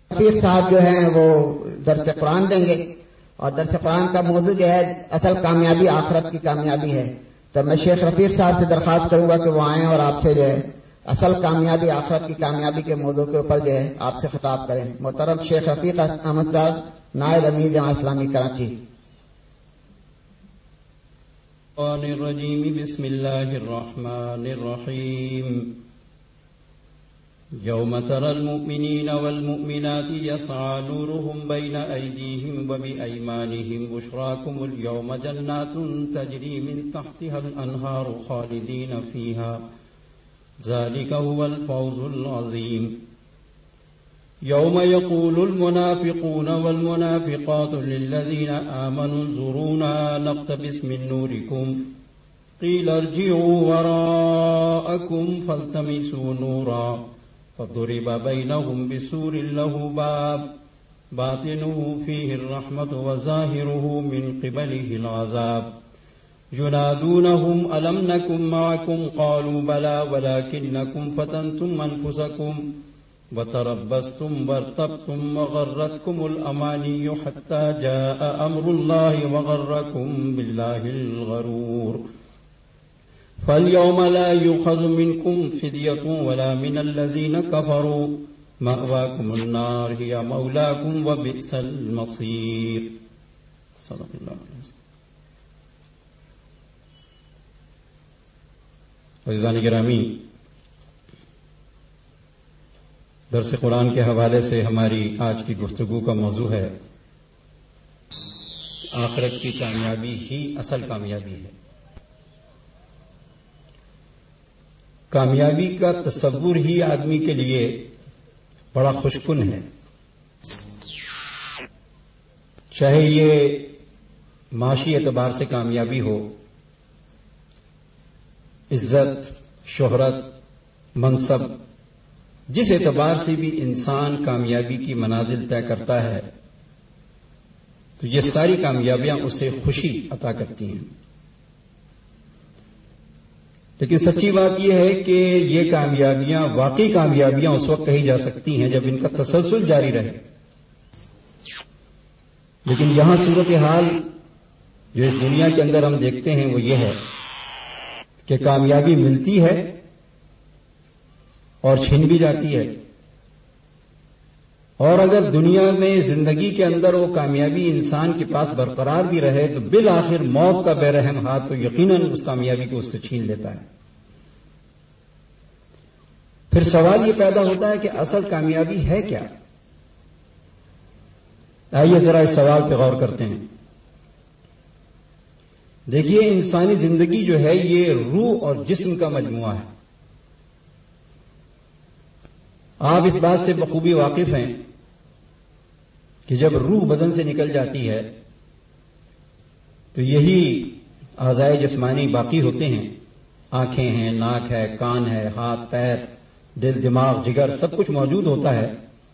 رفیق صاحب جو ہیں وہ درس قرآن دیں گے، اور درس قرآن کا موضوع جو ہے اصل کامیابی آخرت کی کامیابی ہے. تو میں شیخ رفیق صاحب سے درخواست کروں گا کہ وہ آئیں اور آپ سے جو ہے اصل کامیابی آخرت کی کامیابی کے موضوع کے اوپر جو ہے آپ سے خطاب کریں. محترم شیخ رفیق احمد صاحب، نائب امیر جماعت اسلامی کراچی. الرجیم بسم اللہ الرحمن الرحیم. یوم تری المؤمنین والمؤمنات یسعی نورهم بین ایدیہم وبایمانہم بشراکم اليوم جنات تجری من تحتها الانہار خالدین فیہا ذلک هو الفوز العظیم. یوم یقول المنافقون والمنافقات للذین آمنوا انظرونا نقتبس من نورکم قیل ارجعوا وراءکم فالتمسوا نورا فضرب بینہم بسور له باب باطنه فیہ الرحمة وظاہرہ من قبلہ العذاب ینادونہم الم نکن معکم قالوا بلی ولکنکم فتنتم انفسکم وتربصتم وارتبتم وغرتكم الأماني حتى جاء أمر الله وغركم بالله الغرور. فاليوم لا يؤخذ منكم فدية ولا من الذين كفروا مأواكم النار هي مولاكم وبئس المصير. صدق الله العظيم. عزیزان گرامی، درس قرآن کے حوالے سے ہماری آج کی گفتگو کا موضوع ہے آخرت کی کامیابی ہی اصل کامیابی ہے. کامیابی کا تصور ہی آدمی کے لیے بڑا خوشکن ہے، چاہے یہ معاشی اعتبار سے کامیابی ہو، عزت، شہرت، منصب، جس اعتبار سے بھی انسان کامیابی کی منازل طے کرتا ہے تو یہ ساری کامیابیاں اسے خوشی عطا کرتی ہیں. لیکن سچی بات یہ ہے کہ یہ کامیابیاں واقعی کامیابیاں اس وقت کہی جا سکتی ہیں جب ان کا تسلسل جاری رہے. لیکن یہاں صورتحال جو اس دنیا کے اندر ہم دیکھتے ہیں وہ یہ ہے کہ کامیابی ملتی ہے اور چھن بھی جاتی ہے، اور اگر دنیا میں زندگی کے اندر وہ کامیابی انسان کے پاس برقرار بھی رہے تو بالآخر موت کا بے رحم ہاتھ تو یقیناً اس کامیابی کو اس سے چھین لیتا ہے. پھر سوال یہ پیدا ہوتا ہے کہ اصل کامیابی ہے کیا؟ آئیے ذرا اس سوال پہ غور کرتے ہیں. دیکھیے، انسانی زندگی جو ہے یہ روح اور جسم کا مجموعہ ہے. آپ اس بات سے بخوبی واقف ہیں کہ جب روح بدن سے نکل جاتی ہے تو یہی اعضائے جسمانی باقی ہوتے ہیں. آنکھیں ہیں، ناک ہے، کان ہے، ہاتھ، پیر، دل، دماغ، جگر، سب کچھ موجود ہوتا ہے.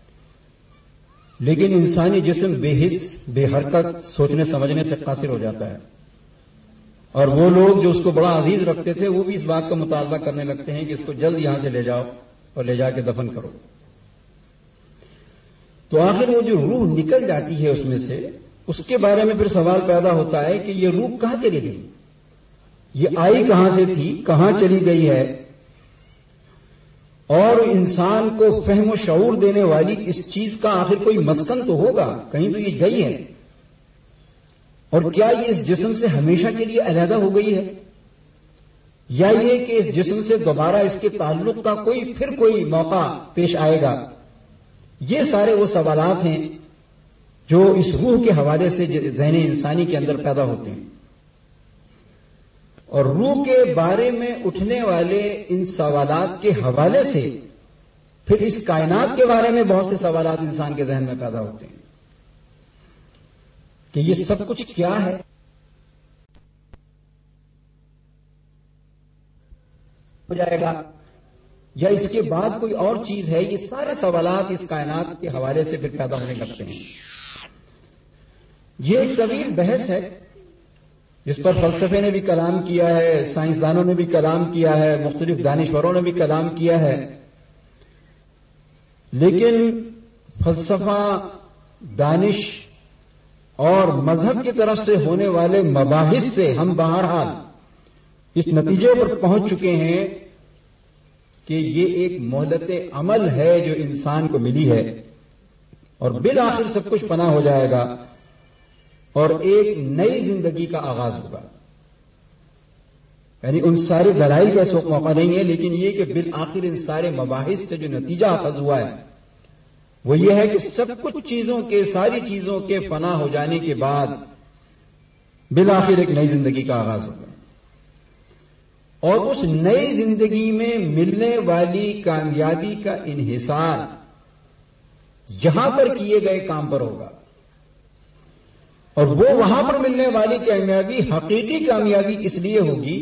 لیکن انسانی جسم بے حس، بے حرکت، سوچنے سمجھنے سے قاصر ہو جاتا ہے. اور وہ لوگ جو اس کو بڑا عزیز رکھتے تھے وہ بھی اس بات کا مطالبہ کرنے لگتے ہیں کہ اس کو جلد یہاں سے لے جاؤ اور لے جا کے دفن کرو. تو آخر وہ جو روح نکل جاتی ہے اس میں سے، اس کے بارے میں پھر سوال پیدا ہوتا ہے کہ یہ روح کہاں چلی گئی، یہ آئی کہاں سے تھی، کہاں چلی گئی ہے. اور انسان کو فہم و شعور دینے والی اس چیز کا آخر کوئی مسکن تو ہوگا، کہیں تو یہ گئی ہے. اور کیا یہ اس جسم سے ہمیشہ کے لیے علیحدہ ہو گئی ہے، یا یہ کہ اس جسم سے دوبارہ اس کے تعلق کا کوئی موقع پیش آئے گا. یہ سارے وہ سوالات ہیں جو اس روح کے حوالے سے ذہن انسانی کے اندر پیدا ہوتے ہیں. اور روح کے بارے میں اٹھنے والے ان سوالات کے حوالے سے پھر اس کائنات کے بارے میں بہت سے سوالات انسان کے ذہن میں پیدا ہوتے ہیں کہ یہ سب کچھ کیا ہے، ہو جائے گا، یا اس کے بعد کوئی اور چیز ہے. یہ سارے سوالات اس کائنات کے حوالے سے پھر پیدا ہونے لگتے ہیں. یہ ایک طویل بحث ہے جس پر فلسفے نے بھی کلام کیا ہے، سائنسدانوں نے بھی کلام کیا ہے، مختلف دانشوروں نے بھی کلام کیا ہے. لیکن فلسفہ، دانش اور مذہب کی طرف سے ہونے والے مباحث سے ہم بہرحال اس نتیجے پر پہنچ چکے ہیں کہ یہ ایک مہلت عمل ہے جو انسان کو ملی ہے، اور بالآخر سب کچھ فنا ہو جائے گا اور ایک نئی زندگی کا آغاز ہوگا. یعنی ان سارے دلائل کا اس وقت موقع نہیں ہے، لیکن یہ کہ بالآخر ان سارے مباحث سے جو نتیجہ اخذ ہوا ہے وہ یہ ہے کہ سب کچھ ساری چیزوں کے فنا ہو جانے کے بعد بالآخر ایک نئی زندگی کا آغاز ہوگا، اور اس نئی زندگی میں ملنے والی کامیابی کا انحصار یہاں پر کیے گئے کام پر ہوگا، اور وہ وہاں پر ملنے والی کامیابی حقیقی کامیابی اس لیے ہوگی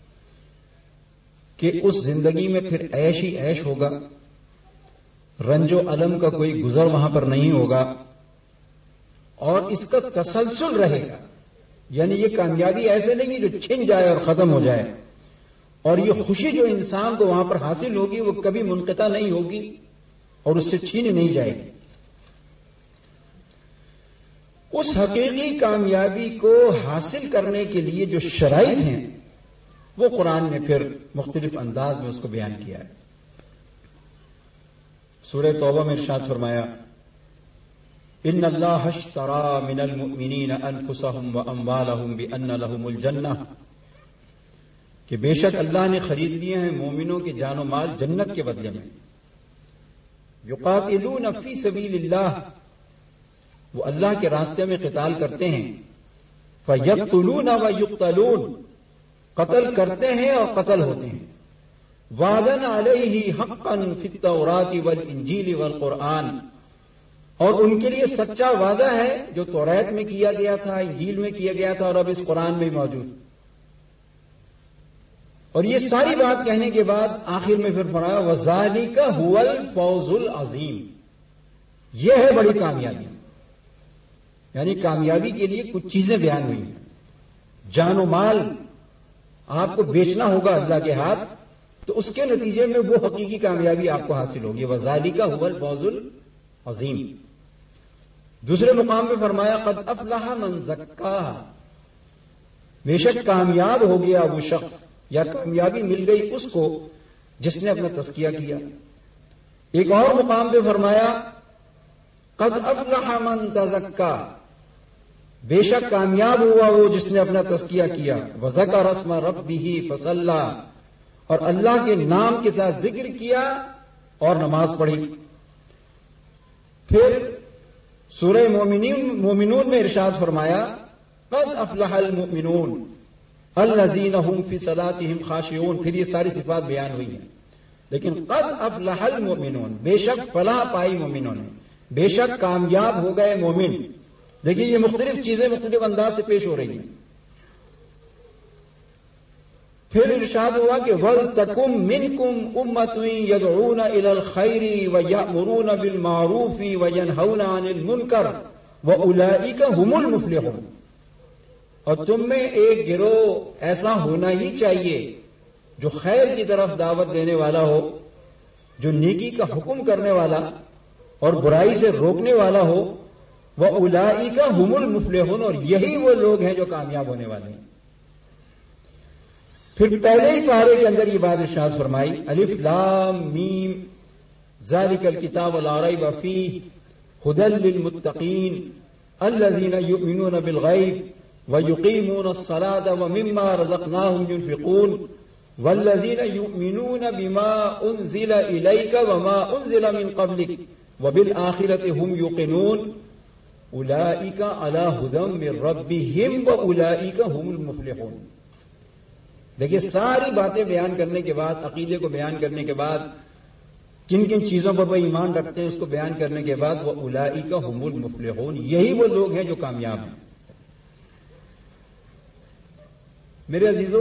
کہ اس زندگی میں پھر عیش ہی عیش ہوگا، رنج و الم کا کوئی گزر وہاں پر نہیں ہوگا، اور اس کا تسلسل رہے گا. یعنی یہ کامیابی ایسے نہیں جو چھن جائے اور ختم ہو جائے، اور یہ خوشی جو انسان کو وہاں پر حاصل ہوگی وہ کبھی منقطع نہیں ہوگی اور اس سے چھین نہیں جائے گی. اس حقیقی کامیابی کو حاصل کرنے کے لیے جو شرائط ہیں وہ قرآن نے پھر مختلف انداز میں اس کو بیان کیا ہے. سورہ توبہ میں ارشاد فرمایا، ان اللہ اشترى من المؤمنین انفسهم واموالهم بان لهم الجنہ، کہ بے شک اللہ نے خرید لیے ہیں مومنوں کے جان و مال جنت کے بدلے میں. یقاتلون فی سبیل اللہ، وہ اللہ کے راستے میں قتال کرتے ہیں. فیقتلون ویقتلون، قتل کرتے ہیں اور قتل ہوتے ہیں. وعدن علیہ حقا فی التوراۃ والانجیل والقرآن، اور ان کے لیے سچا وعدہ ہے جو توریت میں کیا گیا تھا، انجیل میں کیا گیا تھا، اور اب اس قرآن میں موجود. اور یہ ساری بات کہنے کے بعد آخر میں پھر فرمایا وذالک ھو الفوز العظیم، یہ ہے بڑی کامیابی. یعنی کامیابی کے لیے کچھ چیزیں بیان ہوئی ہیں. جان و مال آپ کو بیچنا ہوگا اللہ کے ہاتھ، تو اس کے نتیجے میں وہ حقیقی کامیابی آپ کو حاصل ہوگی. وذالک ھو الفوز العظیم. دوسرے مقام پہ فرمایا قد افلح من زکاھا، بے شک کامیاب ہو گیا وہ شخص، یا کامیابی مل گئی اس کو جس نے اپنا تزکیہ کیا. ایک اور مقام پہ فرمایا قد افلح من تزکا، بے شک کامیاب ہوا وہ جس نے اپنا تزکیہ کیا. وذکر اسم ربہ فصلی، اور اللہ کے نام کے ساتھ ذکر کیا اور نماز پڑھی. پھر سورہ مومنون میں ارشاد فرمایا قد افلح المؤمنون الذین هم فی صلاتهم خاشعون. پھر یہ ساری صفات بیان ہوئی ہیں، لیکن قد افلح المؤمنون، بے شک فلاح پائی مومنوں نے، بے شک کامیاب ہو گئے مومن. دیکھیے یہ مختلف چیزیں مختلف انداز سے پیش ہو رہی ہیں. پھر ارشاد ہوا کہ وَلْتَكُمْ مِنْكُمْ أُمَّةٌ يَدْعُونَ إِلَى الْخَيْرِ وَيَأْمُرُونَ بِالْمَعْرُوفِ وَيَنْهَوْنَ عَنِ الْمُنْكَرِ وَأُولَئِكَ هُمُ الْمُفْلِحُونَ. اور تم میں ایک گروہ ایسا ہونا ہی چاہیے جو خیر کی طرف دعوت دینے والا ہو، جو نیکی کا حکم کرنے والا اور برائی سے روکنے والا ہو. وَأُولَئِكَ هُمُ الْمُفْلِحُونَ، اور یہی وہ لوگ ہیں جو کامیاب ہونے والے ہیں. پھر پہلے ہی پارے کے اندر یہ بات ارشاد فرمائی الف لام میم ذالک الکتاب لا ریب فیہ ھدی للمتقین الذین یؤمنون بالغیب ویقیمون الصلاۃ ومما رزقناہم ينفقون والذین یؤمنون بما انزل الیک وما انزل من قبلک وبالآخرۃ ھم یوقنون اولئک علی ھدی من ربہم واولئک ھم المفلحون. دیکھیے ساری باتیں بیان کرنے کے بعد، عقیدے کو بیان کرنے کے بعد، کن کن چیزوں پر وہ ایمان رکھتے ہیں اس کو بیان کرنے کے بعد وَأُولَئِكَ هُمُ الْمُفْلِحُونَ، یہی وہ لوگ ہیں جو کامیاب ہیں. میرے عزیزو،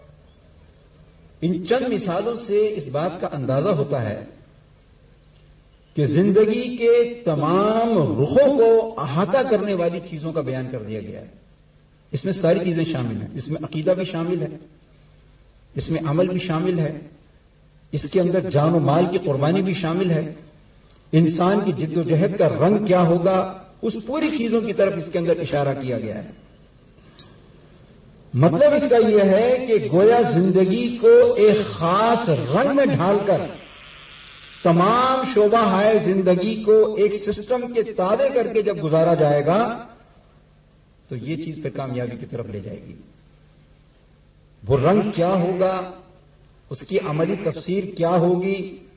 ان چند مثالوں سے اس بات کا اندازہ ہوتا ہے کہ زندگی کے تمام رخوں کو احاطہ کرنے والی چیزوں کا بیان کر دیا گیا ہے. اس میں ساری چیزیں شامل ہیں، اس میں عقیدہ بھی شامل ہے، اس میں عمل بھی شامل ہے، اس کے اندر جان و مال کی قربانی بھی شامل ہے، انسان کی جد و جہد کا رنگ کیا ہوگا، اس پوری چیزوں کی طرف اس کے اندر اشارہ کیا گیا ہے۔ مطلب اس کا یہ ہے کہ گویا زندگی کو ایک خاص رنگ میں ڈھال کر تمام شعبہ ہائے زندگی کو ایک سسٹم کے تابع کر کے جب گزارا جائے گا تو یہ چیز پھر کامیابی کی طرف لے جائے گی۔ وہ رنگ کیا ہوگا، اس کی عملی تفسیر کیا ہوگی،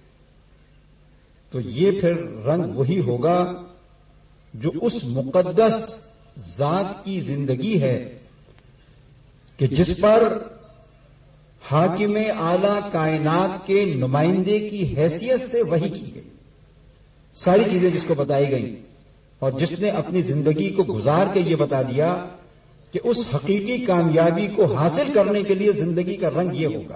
تو یہ پھر رنگ وہی ہوگا جو اس مقدس ذات کی زندگی ہے کہ جس پر حاکم اعلی کائنات کے نمائندے کی حیثیت سے وحی کی گئی، ساری چیزیں جس کو بتائی گئیں، اور جس نے اپنی زندگی کو گزار کے یہ بتا دیا کہ اس حقیقی کامیابی کو حاصل کرنے کے لیے زندگی کا رنگ یہ ہوگا۔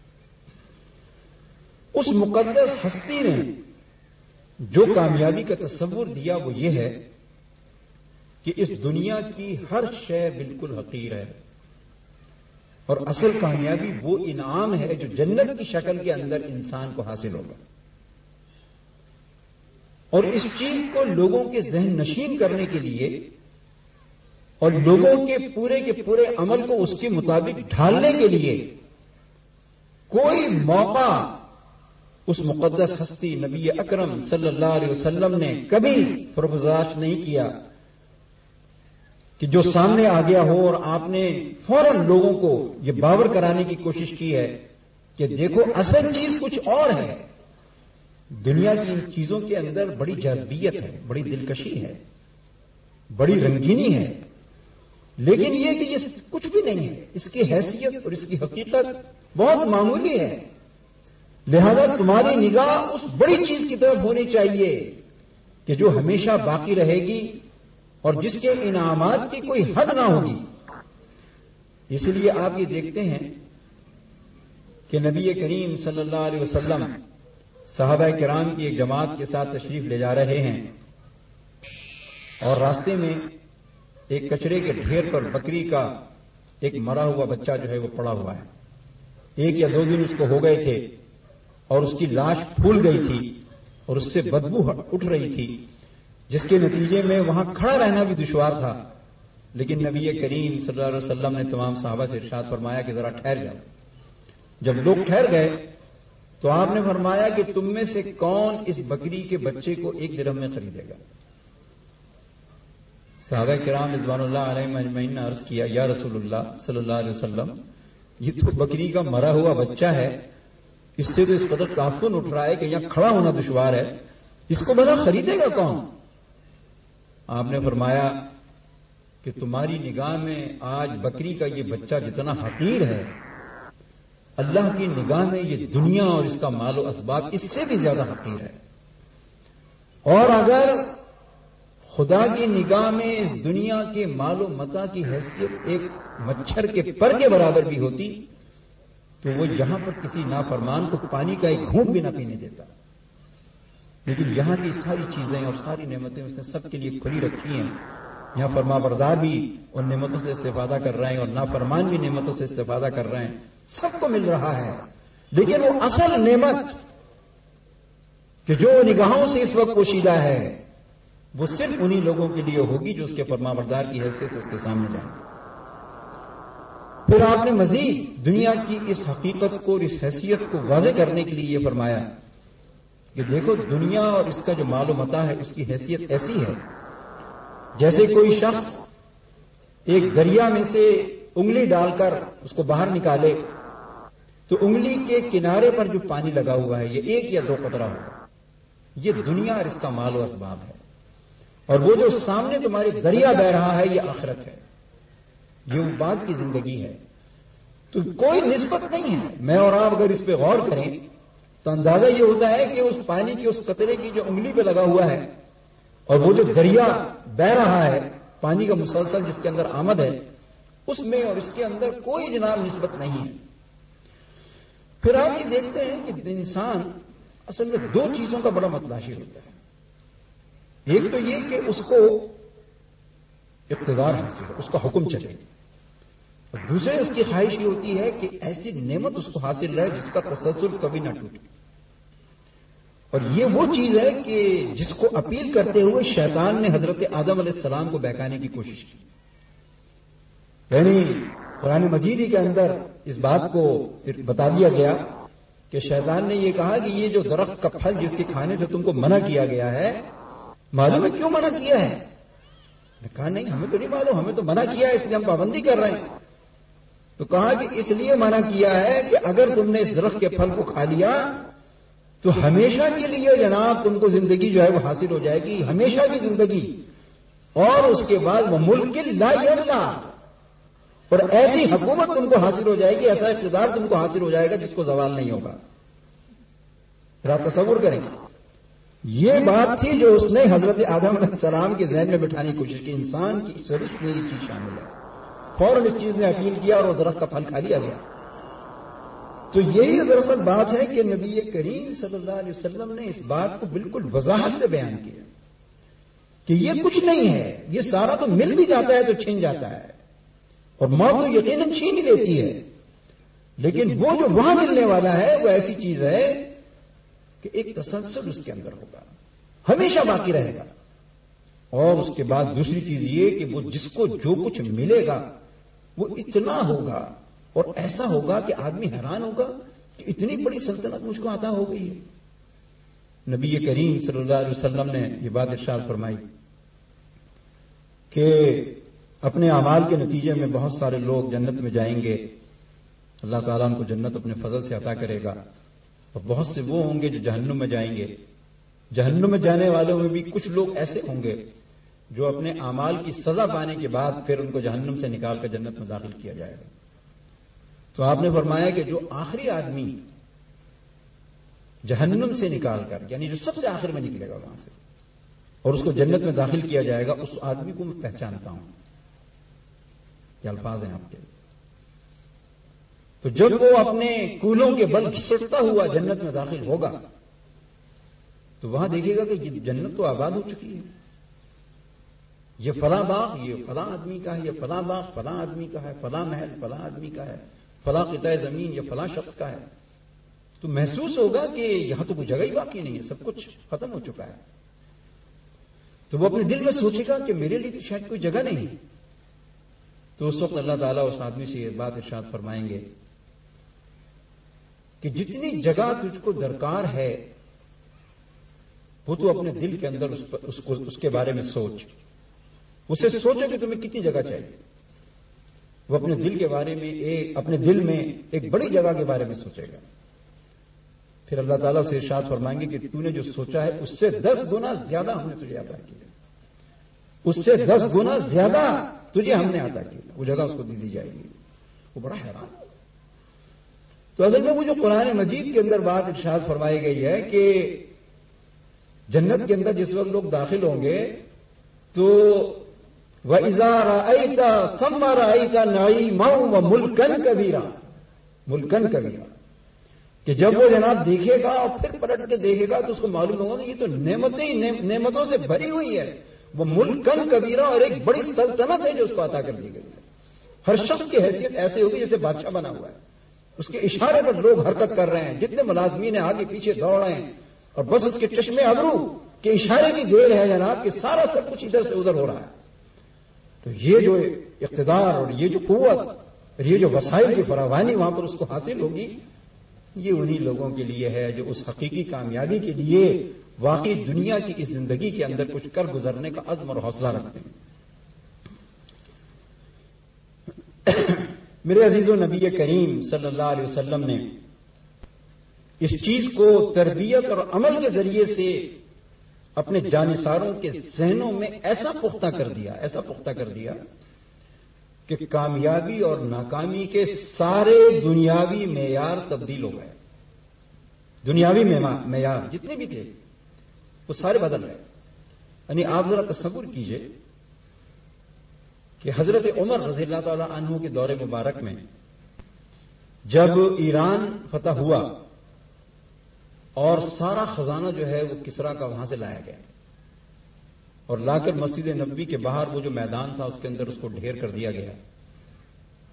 اس مقدس ہستی نے جو کامیابی کا تصور دیا وہ یہ ہے کہ اس دنیا کی ہر شے بالکل حقیر ہے، اور اصل کامیابی وہ انعام ہے جو جنت کی شکل کے اندر انسان کو حاصل ہوگا۔ اور اس چیز کو لوگوں کے ذہن نشین کرنے کے لیے اور لوگوں کے پورے عمل کو اس کے مطابق ڈھالنے کے لیے کوئی موقع اس مقدس ہستی نبی اکرم صلی اللہ علیہ وسلم نے کبھی پرگزاشت نہیں کیا کہ جو سامنے آ گیا ہو اور آپ نے فوراً لوگوں کو یہ باور کرانے کی کوشش کی ہے کہ دیکھو اصل چیز کچھ اور ہے۔ دنیا کی ان چیزوں کے اندر بڑی جاذبیت ہے، بڑی دلکشی ہے، بڑی رنگینی ہے، لیکن یہ کہ یہ کچھ بھی نہیں ہے، اس کی حیثیت اور اس کی حقیقت بہت معمولی ہے۔ لہذا تمہاری نگاہ اس بڑی چیز کی طرف ہونی چاہیے کہ جو ہمیشہ باقی رہے گی اور جس کے انعامات کی کوئی حد نہ ہوگی۔ اسی لیے آپ یہ دیکھتے ہیں کہ نبی کریم صلی اللہ علیہ وسلم صحابہ کرام کی ایک جماعت کے ساتھ تشریف لے جا رہے ہیں، اور راستے میں ایک کچرے کے ڈھیر پر بکری کا ایک مرا ہوا بچہ جو ہے وہ پڑا ہوا ہے۔ 1 یا 2 دن اس کو ہو گئے تھے اور اس کی لاش پھول گئی تھی اور اس سے بدبو اٹھ رہی تھی، جس کے نتیجے میں وہاں کھڑا رہنا بھی دشوار تھا۔ لیکن نبی کریم صلی اللہ علیہ وسلم نے تمام صحابہ سے ارشاد فرمایا کہ ذرا ٹھہر جاؤ۔ جب لوگ ٹھہر گئے تو آپ نے فرمایا کہ تم میں سے کون اس بکری کے بچے کو 1 درہم میں خریدے گا؟ صحابہ کرام رضوان اللہ علیہم اجمعین نے عرض کیا، یا رسول اللہ صلی اللہ علیہ وسلم، یہ تو بکری کا مرا ہوا بچہ ہے، اس سے تو اس قدر تعفن اٹھ رہا ہے کہ یہاں کھڑا ہونا دشوار ہے، اس کو بھلا خریدے گا کون؟ آپ نے فرمایا کہ تمہاری نگاہ میں آج بکری کا یہ بچہ جتنا حقیر ہے، اللہ کی نگاہ میں یہ دنیا اور اس کا مال و اسباب اس سے بھی زیادہ حقیر ہے۔ اور اگر خدا کی نگاہ میں اس دنیا کے مال و متاع کی حیثیت ایک مچھر کے پر کے برابر بھی ہوتی تو وہ یہاں پر کسی نافرمان کو پانی کا ایک گھونٹ بھی نہ پینے دیتا۔ لیکن یہاں کی ساری چیزیں اور ساری نعمتیں اس نے سب کے لیے کھلی رکھی ہیں۔ یہاں فرما بردار بھی ان نعمتوں سے استفادہ کر رہے ہیں اور نافرمان بھی نعمتوں سے استفادہ کر رہے ہیں، سب کو مل رہا ہے۔ لیکن وہ اصل نعمت کہ جو نگاہوں سے اس وقت پوشیدہ ہے وہ صرف انہی لوگوں کے لیے ہوگی جو اس کے فرما بردار کی حیثیت سے اس کے سامنے جائیں گے۔ پھر آپ نے مزید دنیا کی اس حقیقت کو اور اس حیثیت کو واضح کرنے کے لیے یہ فرمایا کہ دیکھو دنیا اور اس کا جو مال و متاع ہے اس کی حیثیت ایسی ہے جیسے کوئی شخص ایک دریا میں سے انگلی ڈال کر اس کو باہر نکالے تو انگلی کے کنارے پر جو پانی لگا ہوا ہے یہ 1 یا 2 قطرہ ہوگا۔ یہ دنیا اور اس کا مال و اسباب ہے، اور وہ جو سامنے تمہارے دریا بہ رہا ہے یہ آخرت ہے، یہ وہ بعد کی زندگی ہے۔ تو کوئی نسبت نہیں ہے۔ میں اور آپ اگر اس پہ غور کریں تو اندازہ یہ ہوتا ہے کہ اس پانی کی اس قطرے کی جو انگلی پہ لگا ہوا ہے اور وہ جو دریا بہ رہا ہے پانی کا مسلسل جس کے اندر آمد ہے، اس میں اور اس کے اندر کوئی جناب نسبت نہیں ہے۔ پھر آپ یہ دیکھتے ہیں کہ انسان اصل میں 2 چیزوں کا بڑا متلاشی ہوتا ہے۔ ایک تو یہ کہ اس کو اقتدار حاصل ہے، اس کا حکم چلے، اور دوسرے اس کی خواہش یہ ہوتی ہے کہ ایسی نعمت اس کو حاصل رہے جس کا تسلسل کبھی نہ ٹوٹے۔ اور یہ وہ چیز ہے کہ جس کو اپیل کرتے ہوئے شیطان نے حضرت آدم علیہ السلام کو بہکانے کی کوشش کی. یعنی قرآن مجید کے اندر اس بات کو بتا دیا گیا کہ شیطان نے یہ کہا کہ یہ جو درخت کا پھل جس کے کھانے سے تم کو منع کیا گیا ہے، معلوم ہے کیوں منع کیا ہے؟ نے کہا نہیں، ہمیں تو نہیں معلوم، ہمیں تو منع کیا ہے اس لیے ہم پابندی کر رہے ہیں. تو کہا کہ اس لیے منع کیا ہے کہ اگر تم نے اس درخت کے پھل کو کھا لیا تو ہمیشہ کے لیے جناب تم کو زندگی جو ہے وہ حاصل ہو جائے گی، ہمیشہ کی زندگی، اور اس کے بعد وہ ملک لا یبلا، اور ایسی حکومت تم کو حاصل ہو جائے گی، ایسا اقتدار تم کو حاصل ہو جائے گا جس کو زوال نہیں ہوگا. ذرا تصور کریں گے، یہ بات تھی جو اس نے حضرت آدم علیہ السلام کے ذہن میں بٹھانے کی کوشش کی. انسان کی شریعت میں یہ چیز شامل ہے. فوراً اس چیز نے اپیل کیا اور وہ درخت کا پھل کھا لیا گیا. تو یہی دراصل بات ہے کہ نبی کریم صلی اللہ علیہ وسلم نے اس بات کو بالکل وضاحت سے بیان کیا کہ یہ کچھ نہیں ہے، یہ سارا تو مل بھی جاتا ہے تو چھین جاتا ہے، اور موت تو یقیناً چھین ہی لیتی ہے، لیکن وہ جو وہاں ملنے والا ہے وہ ایسی چیز ہے کہ ایک تسلسل اس کے اندر ہوگا، ہمیشہ باقی رہے گا. اور اس کے بعد دوسری چیز یہ کہ وہ جس کو جو کچھ ملے گا وہ اتنا ہوگا اور ایسا ہوگا کہ آدمی حیران ہوگا کہ اتنی بڑی سلطنت مجھ کو عطا ہو گئی ہے. نبی کریم صلی اللہ علیہ وسلم نے یہ بات ارشاد فرمائی کہ اپنے اعمال کے نتیجے میں بہت سارے لوگ جنت میں جائیں گے، اللہ تعالیٰ ان کو جنت اپنے فضل سے عطا کرے گا، اور بہت سے وہ ہوں گے جو جہنم میں جائیں گے. جہنم میں جانے والوں میں بھی کچھ لوگ ایسے ہوں گے جو اپنے اعمال کی سزا پانے کے بعد پھر ان کو جہنم سے نکال کر جنت میں داخل کیا جائے گا. تو آپ نے فرمایا کہ جو آخری آدمی جہنم سے نکال کر، یعنی جو سب سے آخر میں نکلے گا وہاں سے اور اس کو جنت میں داخل کیا جائے گا، اس آدمی کو میں پہچانتا ہوں. یہ الفاظ ہیں آپ کے. تو جب وہ اپنے کولوں کے بل گھسٹتا ہوا جنت میں داخل ہوگا تو وہاں دیکھے گا کہ یہ جنت تو آباد ہو چکی ہے، یہ فلاں باغ یہ فلاں آدمی کا ہے، یہ فلاں باغ فلاں آدمی کا ہے، فلاں محل فلاں آدمی کا ہے، فلاں قطع زمین یہ فلاں شخص کا ہے. تو محسوس ہوگا کہ یہاں تو کوئی جگہ ہی باقی نہیں ہے، سب کچھ ختم ہو چکا ہے. تو وہ اپنے دل میں سوچے گا کہ میرے لیے تو شاید کوئی جگہ نہیں ہے. تو اس وقت اللہ تعالیٰ اس آدمی سے یہ بات ارشاد فرمائیں گے کہ جتنی جگہ تجھ کو درکار ہے وہ تو اپنے دل کے اندر اس کے بارے میں سوچ، اسے سوچو کہ تمہیں کتنی جگہ چاہیے. وہ اپنے دل کے بارے میں اپنے دل میں ایک بڑی جگہ کے بارے میں سوچے گا. پھر اللہ تعالیٰ سے ارشاد فرمائیں گے کہ تو نے جو سوچا ہے اس سے 10 گنا زیادہ ہم نے تجھے عطا کیا، اس سے 10 گنا زیادہ تجھے ہم نے عطا کیا. وہ جگہ اس کو دی جائے گی. وہ بڑا حیران ہوگا. تو اصل میں وہ جو قرآن مجید کے اندر بات ارشاد فرمائی گئی ہے کہ جنت کے اندر جس وقت لوگ داخل ہوں گے تو وَإِذَا رَأَيْتَ ثَمَّ رَأَيْتَ نَعِيمًا وَمُلْكًا كَبِيرًا، ملکن کبیرہ، کہ جب وہ جناب دیکھے گا اور پھر پلٹ کے دیکھے گا تو اس کو معلوم ہوگا کہ یہ تو نعمتوں سے بھری ہوئی ہے. وہ ملکن کبیرہ، اور ایک بڑی سلطنت ہے جو اس کو عطا کر دی گئی ہے. ہر شخص کی حیثیت ایسے ہوگی جیسے بادشاہ بنا ہوا ہے، اس کے اشارے پر لوگ حرکت کر رہے ہیں، جتنے ملازمین ہیں آگے پیچھے دوڑ رہے ہیں، اور بس اس کے چشمے ابرو کے اشارے کی دیر ہے جناب کہ سارا سب کچھ ادھر سے ادھر ہو رہا ہے. تو یہ جو اقتدار اور یہ جو قوت اور یہ جو وسائل کی فراوانی وہاں پر اس کو حاصل ہوگی، یہ انہی لوگوں کے لیے ہے جو اس حقیقی کامیابی کے لیے واقعی دنیا کی اس زندگی کے اندر کچھ کر گزرنے کا عزم اور حوصلہ رکھتے ہیں. میرے عزیزو، نبی کریم صلی اللہ علیہ وسلم نے اس چیز کو تربیت اور عمل کے ذریعے سے اپنے جانثاروں کے ذہنوں میں ایسا پختہ کر دیا کہ کامیابی اور ناکامی کے سارے دنیاوی معیار تبدیل ہو گئے. دنیاوی معیار جتنے بھی تھے وہ سارے بدل گئے. یعنی آپ ذرا تصور کیجئے کہ حضرت عمر رضی اللہ تعالی عنہ کے دور مبارک میں جب ایران فتح ہوا اور سارا خزانہ جو ہے وہ کسرا کا وہاں سے لایا گیا اور لا کر مسجد نبوی کے باہر وہ جو میدان تھا اس کے اندر اس کو ڈھیر کر دیا گیا.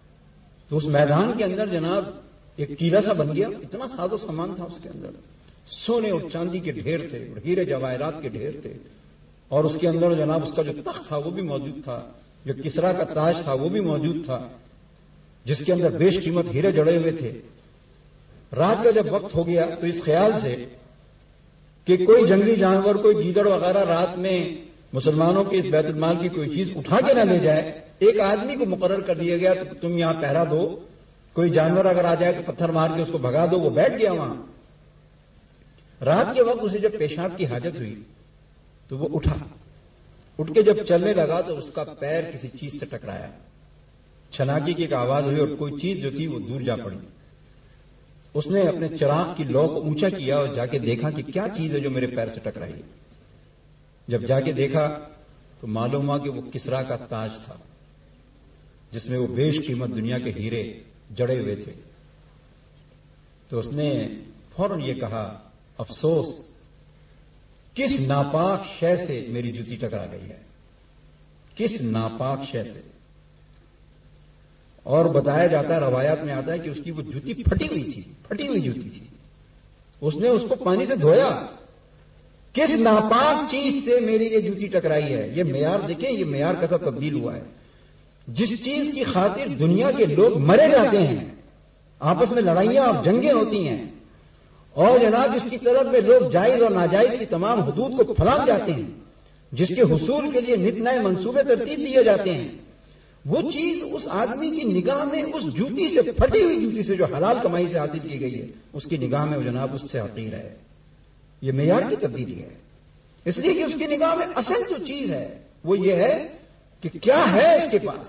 تو اس میدان کے اندر جناب ایک ٹیلا سا بن گیا، اتنا ساز و سامان تھا اس کے اندر، سونے اور چاندی کے ڈھیر تھے اور ہیرے جواہرات کے ڈھیر تھے، اور اس کے اندر جناب اس کا جو تخت تھا وہ بھی موجود تھا، جو کسرا کا تاج تھا وہ بھی موجود تھا، جس کے اندر بیش قیمت ہیرے جڑے ہوئے تھے۔ رات کا جب وقت ہو گیا تو اس خیال سے کہ کوئی جنگلی جانور، کوئی گیدڑ وغیرہ رات میں مسلمانوں کے اس بیت المال کی کوئی چیز اٹھا کے نہ لے جائے، ایک آدمی کو مقرر کر دیا گیا تو تم یہاں پہرا دو، کوئی جانور اگر آ جائے تو پتھر مار کے اس کو بھگا دو۔ وہ بیٹھ گیا وہاں۔ رات کے وقت اسے جب پیشاب کی حاجت ہوئی تو وہ اٹھ کے جب چلنے لگا تو اس کا پیر کسی چیز سے ٹکرایا، چھناکی کی ایک آواز ہوئی اور کوئی چیز جو تھی وہ دور جا پڑی۔ اس نے اپنے چراغ کی لو کو اونچا کیا اور جا کے دیکھا کہ کیا چیز ہے جو میرے پیر سے ٹکرائی۔ جب جا کے دیکھا تو معلوم ہوا کہ وہ کسرا کا تاج تھا، جس میں وہ بیش قیمت دنیا کے ہیرے جڑے ہوئے تھے۔ تو اس نے فوراً یہ کہا، افسوس، کس ناپاک شے سے میری جوتی ٹکرا گئی ہے، کس ناپاک شے سے۔ اور بتایا جاتا ہے، روایات میں آتا ہے کہ اس کی وہ جوتی پھٹی ہوئی تھی، پھٹی ہوئی جوتی تھی۔ اس نے اس کو پانی سے دھویا، کس ناپاک چیز سے میری یہ جوتی ٹکرائی ہے۔ یہ معیار دیکھیں، یہ معیار کیسا تبدیل ہوا ہے۔ جس چیز کی خاطر دنیا کے لوگ مرے جاتے ہیں، آپس میں لڑائیاں اور جنگیں ہوتی ہیں، اور جناب جس کی طرف میں لوگ جائز اور ناجائز کی تمام حدود کو پھلانگ جاتے ہیں، جس کے حصول کے لیے نت نئے منصوبے ترتیب دیے جاتے ہیں، وہ چیز اس آدمی کی نگاہ میں اس جوتی سے، پھٹی ہوئی جوتی سے جو حلال کمائی سے حاصل کی گئی ہے، اس کی نگاہ میں وہ جناب اس سے حقیر ہے۔ یہ معیار کی تبدیلی ہے، اس لیے کہ اس کی نگاہ میں اصل جو چیز ہے وہ یہ ہے کہ کیا ہے اس کے پاس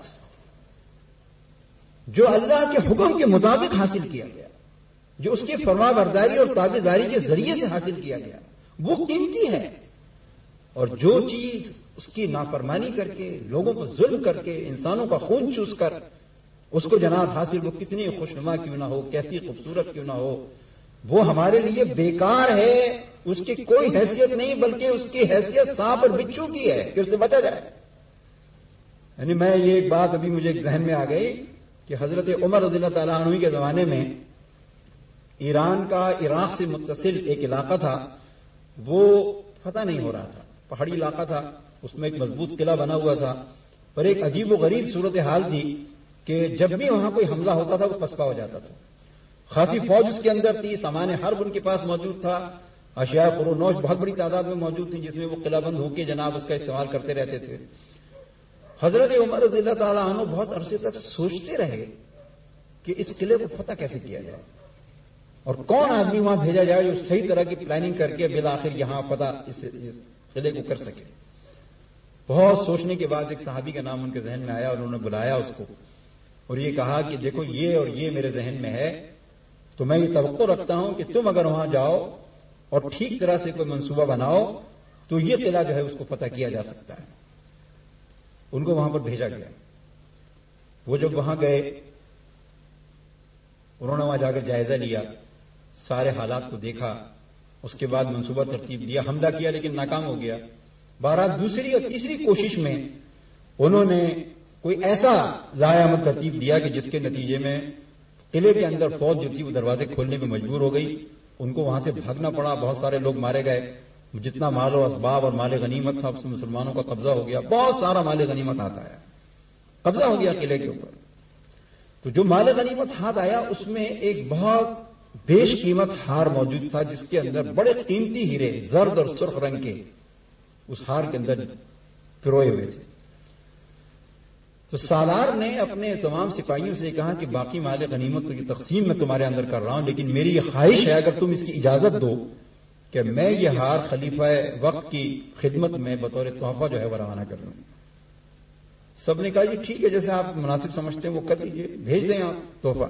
جو اللہ کے حکم کے مطابق حاصل کیا گیا، جو اس کی فرما برداری اور تابعداری کے ذریعے سے حاصل کیا گیا، وہ قیمتی ہے۔ اور جو چیز اس کی نافرمانی کر کے، لوگوں پر ظلم کر کے، انسانوں کا خون چوس کر اس کو جناب حاصل، وہ کتنی خوشنما کیوں نہ ہو، کیسی خوبصورت کیوں نہ ہو، وہ ہمارے لیے بیکار ہے، اس کی کوئی حیثیت نہیں، بلکہ اس کی حیثیت سانپ اور بچھو کی ہے کہ اس سے بچا جائے۔ یعنی میں یہ ایک بات ابھی مجھے ذہن میں آ گئی کہ حضرت عمر رضی اللہ تعالیٰ عنہ کے زمانے میں ایران کا عراق سے متصل ایک علاقہ تھا، وہ فتح نہیں ہو رہا تھا، پہاڑی علاقہ تھا، اس میں ایک مضبوط قلعہ بنا ہوا تھا، پر ایک عجیب و غریب صورتحال تھی کہ جب بھی وہاں کوئی حملہ ہوتا تھا وہ پسپا ہو جاتا تھا۔ خاصی فوج اس کے اندر تھی، سامان حرب ان کے پاس موجود تھا، اشیاء خرونوش بہت بڑی تعداد میں موجود تھی، جس میں وہ قلعہ بند ہو کے جناب اس کا استعمال کرتے رہتے تھے۔ حضرت عمر رضی اللہ تعالیٰ عنہ بہت عرصے تک سوچتے رہے کہ اس قلعے کو فتح کیسے کیا جائے اور کون آدمی وہاں بھیجا جائے جو صحیح طرح کی پلاننگ کر کے بالآخر یہاں فتح اس قلعے کو کر سکے۔ بہت سوچنے کے بعد ایک صحابی کا نام ان کے ذہن میں آیا، انہوں نے بلایا اس کو اور یہ کہا کہ دیکھو یہ اور یہ میرے ذہن میں ہے، تو میں یہ توقع رکھتا ہوں کہ تم اگر وہاں جاؤ اور ٹھیک طرح سے کوئی منصوبہ بناؤ تو یہ قلعہ جو ہے اس کو فتح کیا جا سکتا ہے۔ ان کو وہاں پر بھیجا گیا۔ وہ جب وہاں گئے، انہوں نے وہاں جا کر جائزہ لیا، سارے حالات کو دیکھا، اس کے بعد منصوبہ ترتیب دیا، حملہ کیا لیکن ناکام ہو گیا۔ بہرحال دوسری اور تیسری کوشش میں انہوں نے کوئی ایسا رائے عمل ترتیب دیا کہ جس کے نتیجے میں قلعے کے اندر فوج جو تھی وہ دروازے کھولنے میں مجبور ہو گئی، ان کو وہاں سے بھاگنا پڑا، بہت سارے لوگ مارے گئے، جتنا مال و اسباب اور مال غنیمت تھا اس میں مسلمانوں کا قبضہ ہو گیا، بہت سارا مال غنیمت ہاتھ آیا، قبضہ ہو گیا قلعے کے اوپر۔ تو جو مال غنیمت ہاتھ آیا اس میں ایک بہت بیش قیمت ہار موجود تھا، جس کے اندر بڑے قیمتی ہیرے زرد اور سرخ رنگ کے اس ہار کے اندر پروئے ہوئے تھے۔ تو سالار نے اپنے تمام سپاہیوں سے کہا کہ باقی مال غنیمت تو یہ تقسیم میں تمہارے اندر کر رہا ہوں، لیکن میری یہ خواہش ہے اگر تم اس کی اجازت دو کہ میں یہ ہار خلیفہ وقت کی خدمت میں بطور تحفہ جو ہے وہ روانہ کر دوں۔ سب نے کہا جی ٹھیک ہے، جیسے آپ مناسب سمجھتے ہیں وہ کر لیجیے، بھیج دیں آپ تحفہ۔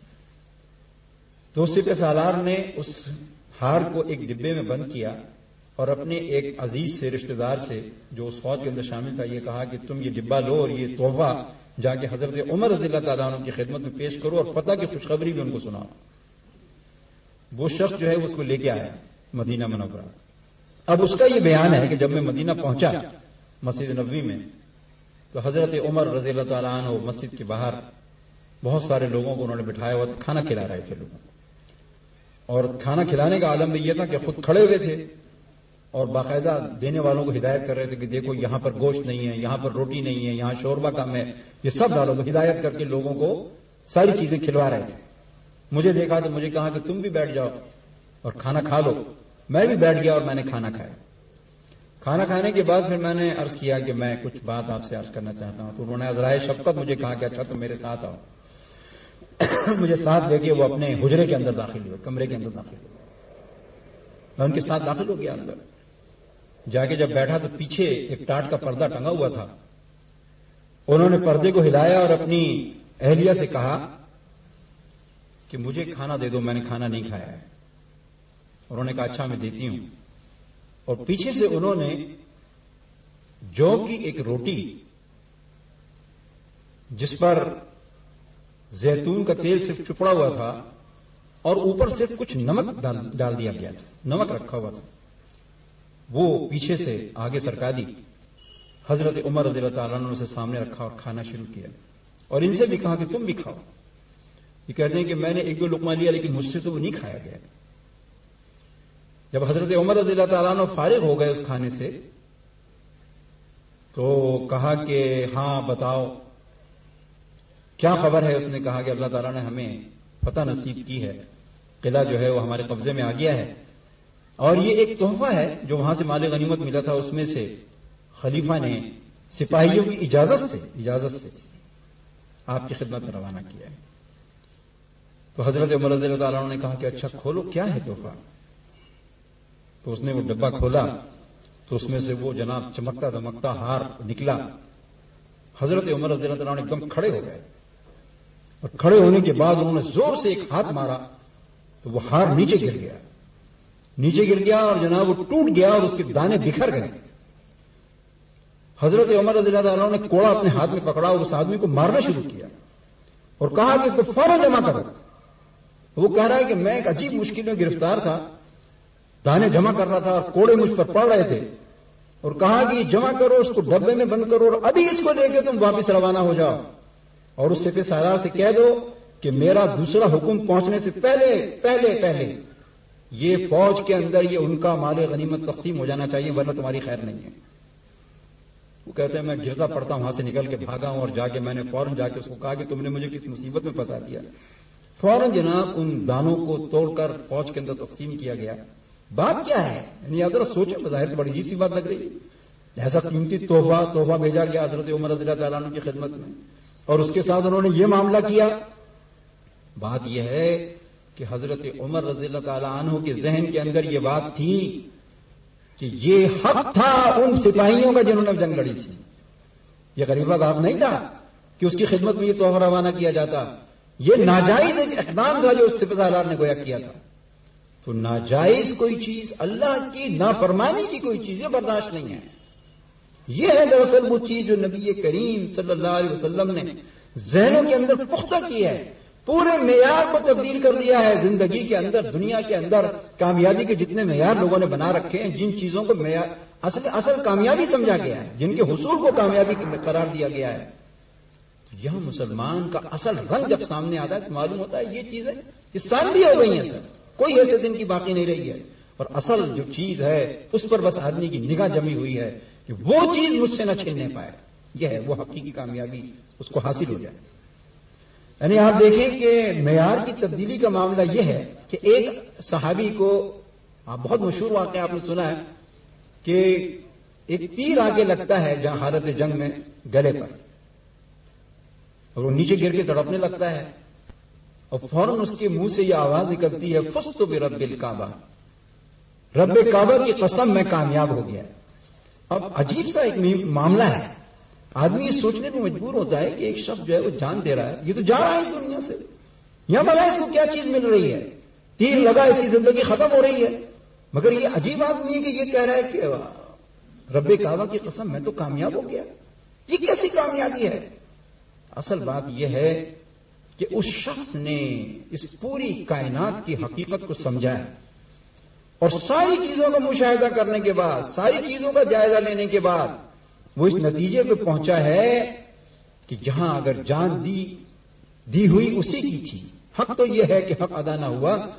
تو سپہ سالار نے اس ہار کو ایک ڈبے میں بند کیا اور اپنے ایک عزیز سے، رشتہ دار سے جو اس فوج کے اندر شامل تھا، یہ کہا کہ تم یہ ڈبہ لو اور یہ تحفہ جا کے حضرت عمر رضی اللہ تعالیٰ عنہ کی خدمت میں پیش کرو اور فتح کی خوشخبری بھی ان کو سناؤ۔ وہ شخص جو ہے اس کو لے کے آیا مدینہ منورہ۔ اب اس کا یہ بیان ہے کہ جب میں مدینہ پہنچا مسجد نبوی میں تو حضرت عمر رضی اللہ تعالیٰ عنہ مسجد کے باہر بہت سارے لوگوں کو انہوں نے بٹھایا ہوا کھانا کھلا رہے تھے لوگوں کو۔ اور کھانا کھلانے کا عالم بھی یہ تھا کہ خود کھڑے ہوئے تھے اور باقاعدہ دینے والوں کو ہدایت کر رہے تھے کہ دیکھو یہاں پر گوشت نہیں ہے, یہاں پر روٹی نہیں ہے, یہاں شوربہ کم ہے, یہ سب ڈالو. ہدایت کر کے لوگوں کو ساری چیزیں کھلوا رہے تھے. مجھے دیکھا تو مجھے کہا کہ تم بھی بیٹھ جاؤ اور کھانا کھا لو. میں بھی بیٹھ گیا اور میں نے کھانا کھایا. کھانا کھانے کے بعد پھر میں نے عرض کیا کہ میں کچھ بات آپ سے عرض کرنا چاہتا ہوں. تو انہوں نے عذرائے شفقت مجھے کہا کہ اچھا تم میرے ساتھ آؤ. مجھے ساتھ لے کے وہ اپنے حجرے کے اندر داخل ہوئے, کمرے کے اندر داخل ہوئے. میں ان کے ساتھ داخل ہو گیا اندر. جا کے جب بیٹھا تو پیچھے ایک ٹاٹ کا پردہ ٹنگا ہوا تھا. انہوں نے پردے کو ہلایا اور اپنی اہلیہ سے کہا کہ مجھے کھانا دے دو, میں نے کھانا نہیں کھایا ہے. انہوں نے کہا اچھا میں دیتی ہوں. اور پیچھے سے انہوں نے جو کی ایک روٹی جس پر زیتون کا تیل صرف چپڑا ہوا تھا اور اوپر صرف کچھ نمک ڈال دیا گیا تھا, نمک رکھا ہوا تھا, وہ پیچھے سے آگے سرکا دی. حضرت عمر رضی اللہ تعالیٰ عنہ سے سامنے رکھا اور کھانا شروع کیا. اور ان سے بھی کہا کہ تم بھی کھاؤ. یہ کہتے ہیں کہ میں نے ایک دو لقمہ لیا لیکن مجھ سے تو وہ نہیں کھایا گیا. جب حضرت عمر رضی اللہ تعالیٰ عنہ فارغ ہو گئے اس کھانے سے تو کہا کہ ہاں بتاؤ کیا خبر ہے. اس نے کہا کہ اللہ تعالیٰ نے ہمیں فتح نصیب کی ہے, قلعہ جو ہے وہ ہمارے قبضے میں آ گیا ہے, اور یہ ایک تحفہ ہے جو وہاں سے مال غنیمت ملا تھا, اس میں سے خلیفہ نے سپاہیوں کی اجازت سے آپ کی خدمت میں روانہ کیا ہے. تو حضرت عمر رضی اللہ تعالیٰ عنہ نے کہا کہ اچھا کھولو کیا ہے تحفہ. تو اس نے وہ ڈبہ کھولا تو اس میں سے وہ جناب چمکتا دمکتا ہار نکلا. حضرت عمر رضی اللہ تعالیٰ عنہ ایک دم کھڑے ہو گئے اور کھڑے ہونے کے بعد انہوں نے زور سے ایک ہاتھ مارا تو وہ ہار نیچے گر گیا اور جناب وہ ٹوٹ گیا اور اس کے دانے بکھر گئے. حضرت عمر رضی اللہ عنہ نے کوڑا اپنے ہاتھ میں پکڑا اور اس آدمی کو مارنا شروع کیا اور کہا کہ اس کو فوراً جمع کرو. وہ کہہ رہا ہے کہ میں ایک عجیب مشکل میں گرفتار تھا, دانے جمع کر رہا تھا اور کوڑے مجھ پر پڑ رہے تھے, اور کہا کہ یہ جمع کرو, اس کو ڈبے میں بند کرو اور ابھی اس کو لے کے تم واپس روانہ ہو جاؤ اور اس سپہ سالار سے کہہ دو کہ میرا دوسرا حکم پہنچنے سے پہلے یہ فوج کے اندر یہ ان کا مال غنیمت تقسیم ہو جانا چاہیے ورنہ تمہاری خیر نہیں ہے. وہ کہتے ہیں میں گرتا پڑتا وہاں سے نکل کے بھاگا ہوں اور جا کے میں نے فوراً جا کے اس کو کہا کہ تم نے مجھے کس مصیبت میں پھنسا دیا. فوراً جناب ان دانوں کو توڑ کر فوج کے اندر تقسیم کیا گیا. بات کیا ہے یعنی ذرا سوچیں, بظاہر بڑی عجیب سی بات لگ رہی ہے. ایسا قیمتی تحفہ بھیجا گیا حضرت عمر رضی اللہ تعالیٰ عنہ کی خدمت میں اور اس کے ساتھ انہوں نے یہ معاملہ کیا. بات یہ ہے کہ حضرت عمر رضی اللہ تعالیٰ عنہ کے ذہن کے اندر یہ بات تھی کہ یہ حق تھا ان سپاہیوں کا جنہوں نے جنگ لڑی تھی. یہ غریبہ کا حق نہیں تھا کہ اس کی خدمت میں یہ تحفہ روانہ کیا جاتا. یہ ناجائز ایک اقدام تھا جو اس سپہ سالار نے گویا کیا تھا. تو ناجائز کوئی چیز, اللہ کی نافرمانی کی کوئی چیز برداشت نہیں ہے. یہ ہے دراصل وہ چیز جو نبی کریم صلی اللہ علیہ وسلم نے ذہنوں کے اندر پختہ کی ہے, پورے معیار کو تبدیل کر دیا ہے. زندگی کے اندر, دنیا کے اندر کامیابی کے جتنے معیار لوگوں نے بنا رکھے ہیں, جن چیزوں کو اصل کامیابی سمجھا گیا ہے, جن کے حصول کو کامیابی قرار دیا گیا ہے, یہاں مسلمان کا اصل رنگ جب سامنے آتا ہے تو معلوم ہوتا ہے یہ چیزیں یہ سال بھی ہو گئی ہیں سر, کوئی ایسے دن کی باقی نہیں رہی ہے. اور اصل جو چیز ہے اس پر بس آدمی کی نگاہ جمی ہوئی ہے کہ وہ چیز مجھ سے نہ چھیننے پائے. یہ ہے وہ حقیقی کامیابی, اس کو حاصل ہو جائے. یعنی آپ دیکھیں کہ معیار کی تبدیلی کا معاملہ یہ ہے کہ ایک صحابی کو, آپ بہت مشہور واقعہ آپ نے سنا ہے کہ ایک تیر آگے لگتا ہے جہاں حالت جنگ میں گلے پر, اور وہ نیچے گر کے تڑپنے لگتا ہے اور فوراً اس کے منہ سے یہ آواز نکلتی ہے فزت برب الکعبہ, رب کعبہ کی قسم میں کامیاب ہو گیا. اب عجیب سا ایک معاملہ ہے, آدمی یہ سوچنے کو مجبور ہوتا ہے کہ ایک شخص جو ہے وہ جان دے رہا ہے, یہ تو جا رہا ہے دنیا سے, یہاں بلا اس کو کیا چیز مل رہی ہے, تیر لگا اس کی زندگی ختم ہو رہی ہے, مگر یہ عجیب آدمی ہے کہ یہ کہہ رہا ہے کہ رب کعبہ کی قسم میں تو کامیاب ہو گیا. یہ کیسی کامیابی ہے؟ اصل بات یہ ہے کہ اس شخص نے اس پوری کائنات کی حقیقت کو سمجھا ہے اور ساری چیزوں کا مشاہدہ کرنے کے بعد, ساری چیزوں کا جائزہ لینے کے بعد وہ اس نتیجے پہ پہنچا ہے کہ جہاں اگر جان دی ہوئی اسی کی تھی. حق تو یہ ہے کہ حق ادا نہ ہوا,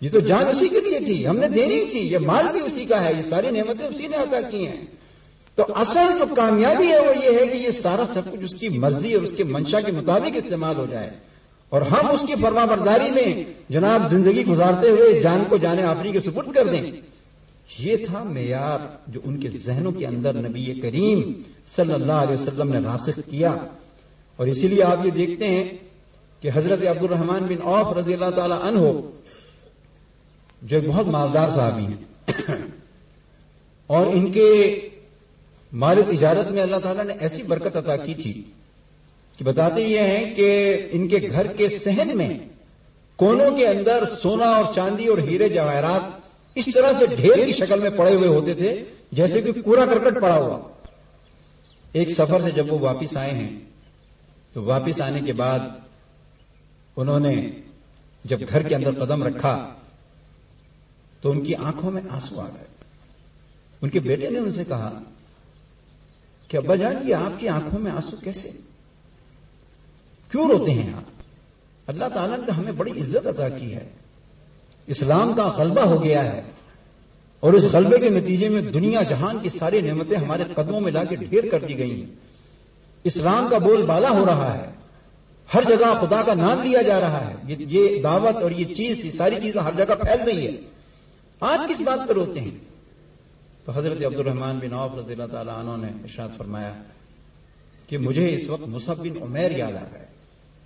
یہ تو جان اسی کے لیے تھی، ہم نے دینی تھی، یہ مال بھی اسی کا ہے، یہ ساری نعمتیں اسی نے عطا کی ہیں. تو اصل جو کامیابی ہے وہ یہ ہے کہ یہ سارا سب کچھ اس کی مرضی اور اس کے منشا کے مطابق استعمال ہو جائے، اور ہم اس کی فرما برداری میں جناب زندگی گزارتے ہوئے جان کو جان آفری کے سپرد کر دیں. یہ تھا معیار جو ان کے ذہنوں کے اندر نبی کریم صلی اللہ علیہ وسلم نے راسخ کیا. اور اسی لیے آپ یہ دیکھتے ہیں کہ حضرت عبد الرحمن بن عوف رضی اللہ تعالی عنہ جو ایک بہت مالدار صحابی ہیں، اور ان کے مال تجارت میں اللہ تعالیٰ نے ایسی برکت عطا کی تھی کہ بتاتے یہ ہیں کہ ان کے گھر کے صحن میں کونوں کے اندر سونا اور چاندی اور ہیرے جواہرات اس طرح سے ڈھیر کی شکل میں پڑے ہوئے ہوتے تھے جیسے کہ کوڑا کرکٹ پڑا ہوا. ایک سفر سے جب وہ واپس آئے ہیں تو واپس آنے کے بعد انہوں نے جب گھر کے اندر قدم رکھا تو ان کی آنکھوں میں آنسو آ گئے. ان کے بیٹے نے ان سے کہا کہ ابا جان یہ آپ کی آنکھوں میں آنسو کیسے، کیوں روتے ہیں آپ؟ اللہ تعالیٰ نے ہمیں بڑی عزت عطا کی ہے، اسلام کا غلبہ ہو گیا ہے، اور اس غلبے کے نتیجے میں دنیا جہان کی ساری نعمتیں ہمارے قدموں میں لا کے ڈھیر کر دی گئی ہیں. اسلام کا بول بالا ہو رہا ہے، ہر جگہ خدا کا نام لیا جا رہا ہے، یہ دعوت اور یہ چیز، یہ ساری چیزیں ہر جگہ پھیل رہی ہے. آج کس بات پر روتے ہیں؟ تو حضرت عبد الرحمن بن عوف رضی اللہ تعالی عنہ نے ارشاد فرمایا کہ مجھے اس وقت مصعب بن عمیر یاد آ گئے،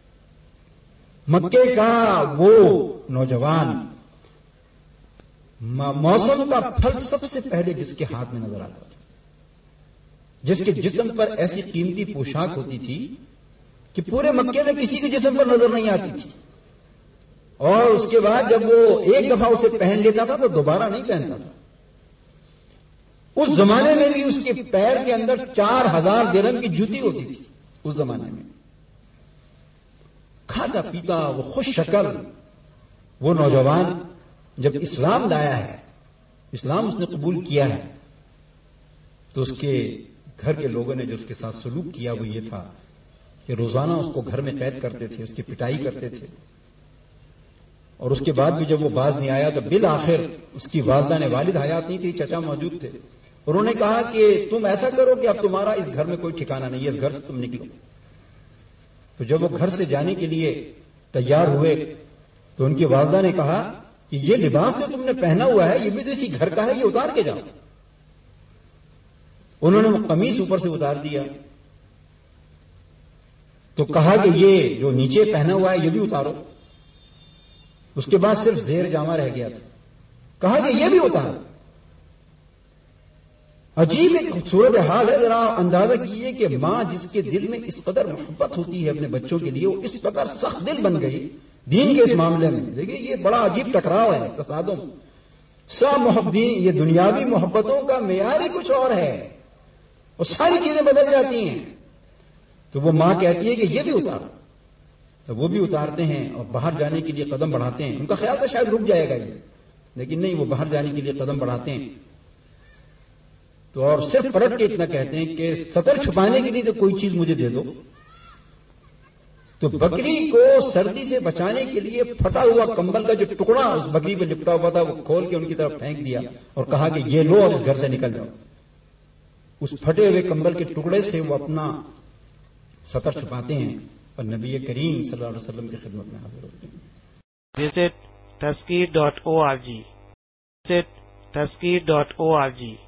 مکے کا وہ نوجوان، موسم کا پھل سب سے پہلے جس کے ہاتھ میں نظر آتا تھا، جس کے جسم پر ایسی قیمتی پوشاک ہوتی تھی کہ پورے مکے میں کسی کے جسم پر نظر نہیں آتی تھی، اور اس کے بعد جب وہ ایک دفعہ اسے پہن لیتا تھا تو دوبارہ نہیں پہنتا تھا. اس زمانے میں بھی اس کے پیر کے اندر 4000 درہم کی جوتی ہوتی تھی. اس زمانے میں کھاتا پیتا وہ خوش شکل وہ نوجوان جب اسلام لایا ہے، اسلام اس نے قبول کیا ہے، تو اس کے گھر کے لوگوں نے جو اس کے ساتھ سلوک کیا وہ یہ تھا کہ روزانہ اس کو گھر میں قید کرتے تھے، اس کی پٹائی کرتے تھے، اور اس کے بعد بھی جب وہ باز نہیں آیا تو بالآخر اس کی والدہ نے، والد حیات نہیں تھی، چچا موجود تھے، انہوں نے کہا کہ تم ایسا کرو کہ اب تمہارا اس گھر میں کوئی ٹھکانہ نہیں ہے، اس گھر سے تم نکلو. تو جب وہ گھر سے جانے کے لیے تیار ہوئے تو ان کی والدہ نے کہا کہ یہ لباس جو تم نے پہنا ہوا ہے یہ بھی تو اسی گھر کا ہے، یہ اتار کے جاؤ. انہوں نے وہ قمیص اوپر سے اتار دیا تو کہا کہ یہ جو نیچے پہنا ہوا ہے یہ بھی اتارو. اس کے بعد صرف زیر جامہ رہ گیا تھا، کہا کہ یہ بھی اتارو. عجیب ایک صورت حال ہے، ذرا اندازہ کیجیے کہ ماں جس کے دل میں اس قدر محبت ہوتی ہے اپنے بچوں کے لیے، وہ اس قدر سخت دل بن گئی دین کے اس معاملے میں. دیکھیے یہ بڑا عجیب ٹکراؤ ہے، تصادم. سب محبتین، یہ دنیاوی محبتوں کا معیار ہی کچھ اور ہے، اور ساری چیزیں بدل جاتی ہیں. تو وہ ماں کہتی ہے کہ یہ بھی اتارو، تو وہ بھی اتارتے ہیں اور باہر جانے کے لیے قدم بڑھاتے ہیں. ان کا خیال تھا شاید رک جائے گا یہ، لیکن نہیں، وہ باہر جانے کے لیے قدم بڑھاتے ہیں. تو اور صرف پلٹ کے اتنا کہتے ہیں کہ سطر چھپانے کے لیے تو کوئی چیز مجھے دے دو. تو بکری کو سردی سے بچانے کے لیے پھٹا ہوا کمبل کا جو ٹکڑا اس بکری پہ لپٹا ہوا تھا وہ کھول کے ان کی طرف پھینک دیا اور کہا کہ یہ لو اور اس گھر سے نکل جاؤ. اس پھٹے ہوئے کمبل کے ٹکڑے سے وہ اپنا سطر چھپاتے ہیں اور نبی کریم صلی اللہ علیہ وسلم کی خدمت میں حاضر ہوتے ہیں. Visit Tazkir.org.